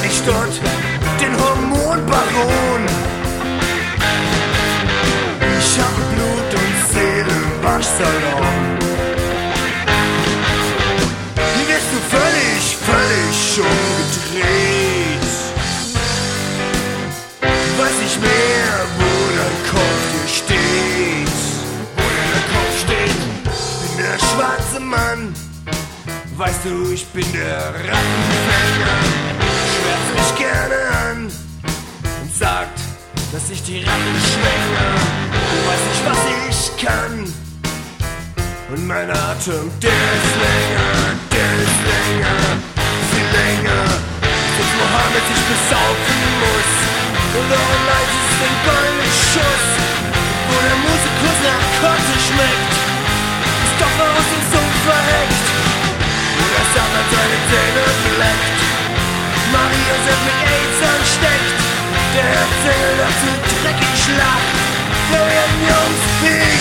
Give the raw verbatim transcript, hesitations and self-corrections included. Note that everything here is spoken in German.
ich dort den Hormonbaron. Ich hab Blut- und Seelenwaschsalon. Hier wirst du völlig, völlig umgedreht. Du weißt nicht mehr, wo dein Kopf dir steht. Wo dein Kopf steht. Ich bin der schwarze Mann. Weißt du, ich bin der Rattenfänger. Schwärzt mich gerne an und sagt, dass ich die Ratten schwänge. Du weißt nicht, was ich kann. Und mein Atem, der ist länger, der ist länger, viel länger. Bis Mohammed sich besaufen muss. Und auch leid ist den goldenen Schuss. Wo der Musikus nach Kotze schmeckt. Ist doch aus dem Sumpf verheckt. Wo der Satan seine Zähne bleckt. Maria sich mit AIDS ansteckt. Der Erzähler zu dreckig lacht. Wir werden Jungs wie